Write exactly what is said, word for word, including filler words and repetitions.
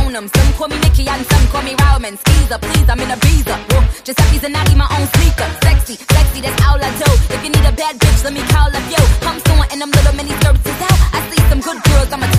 own them. Some call me Mickey and some call me Rowman. Skeezer, please, I'm in a breezer. Whoa, just happy Zanatti, my own sneaker. Sexy, sexy, that's all I do. If you need a bad bitch, let me call up yo. I'm someone in them little mini skirts is out. I see some good girls, I'ma